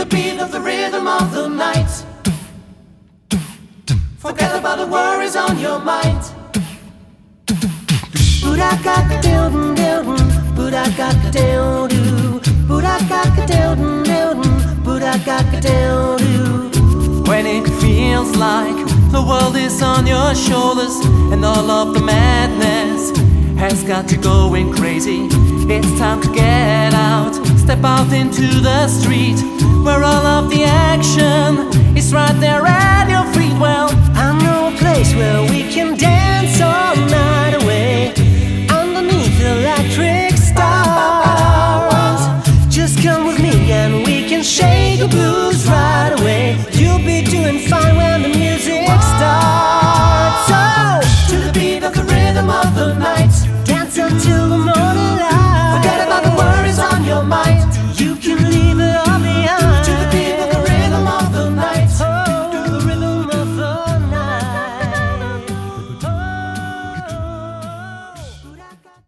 beat of the rhythm of the night. Forget about the worries on your mind. Boodakaka-doo-doo, boodakaka-doo-doo, boodakaka-doo-doo, boodakaka-doo-doo. When it feels like the world is on your shoulders and all of the madness has got you going crazy, it's time to get out. Step out into the street where all of the action is right there.